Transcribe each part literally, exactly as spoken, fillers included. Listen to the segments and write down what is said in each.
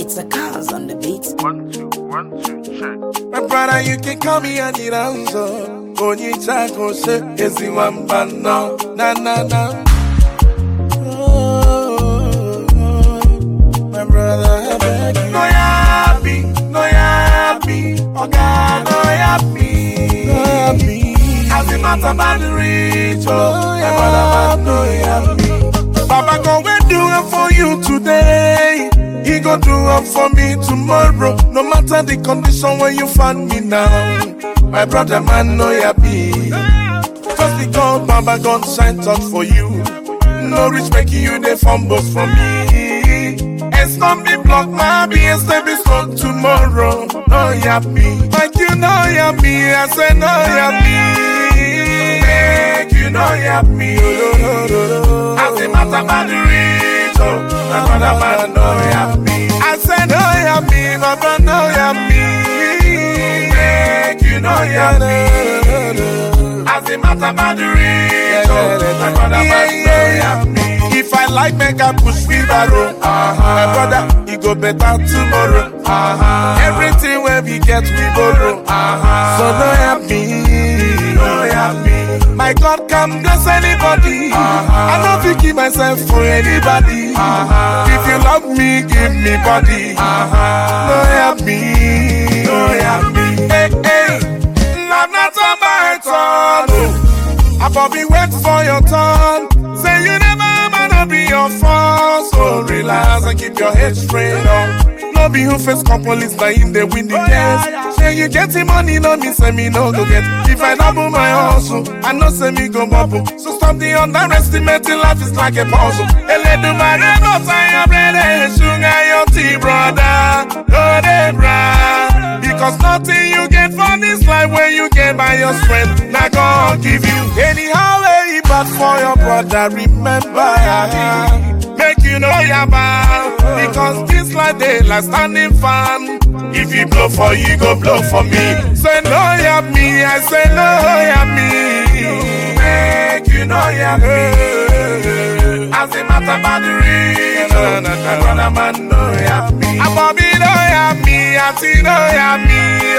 It's a cause on the beat. One, two, one, two, check. My brother, you can call me any answer. Only Chaco say, is the one band now. Na na na. Oh, my brother, I beg you. No happy, no happy. Oh God, no happy, no happy. As the matter about the rich, oh, my brother, man, no happy. Baba, go and do it for you today. He gon' do it for me tomorrow. No matter the condition where you find me now. My brother man know ya be. Just because Baba gon' shine touch for you. No rich making you the fumbles for me. And some be block my B and stay be strong tomorrow. No ya be. Like you know ya be. I say no ya be. Make you know ya be. As the matter about the rich, oh, my brother man know ya be. I say no ya be, my brother know ya be. Make you know ya be. As the matter about the rich, oh, my brother man know ya be. If I like make I push me barrow, uh-huh. My brother, he go better tomorrow. Uh-huh. Everything where we get we borrow. Uh-huh. So no ya be, no ya be. My God can bless anybody. Uh-huh. I don't think keep myself for anybody. Uh-huh. If you love me, give me body. Uh-huh. No ya be, no ya be. Hey, hey, I'm not on my turn. I probably wait for your turn. Say you never gonna be your fault. So relax and keep your head straight up. No be who face come police by in the windy case. Say you getting money, no me say me no go get. If I double my hustle, I know say me go bubble. So stop the underestimating, life is like a puzzle. Ele do my rebel, I am ready. Sugar your tea, brother. Go dey brand. Because nothing you get from this life when you get by your strength. Now God give you anyhow way but for your brother. Remember, make you know your bad. Because this life they like standing fan. If you blow for you, go blow for me. Say no ya me, I say no ya me. Make you know ya me. As a matter about the rich, my brother man know ya me. I'm Bobby know ya me, Auntie know ya me.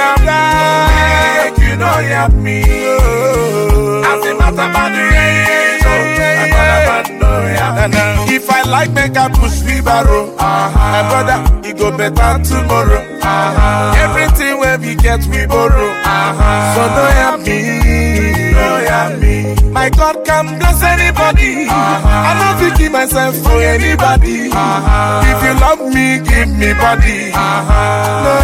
Make you know ya me. As a matter about the rich, my brother man know ya me. If I like make I push me barrow, uh-huh. My brother, he go better tomorrow. Uh-huh. Everything where we get we borrow. Uh-huh. So no ya me, no ya me. My God can bless anybody. Uh-huh. I don't think keep myself for anybody. Uh-huh. If you love me, give me body. Uh-huh. No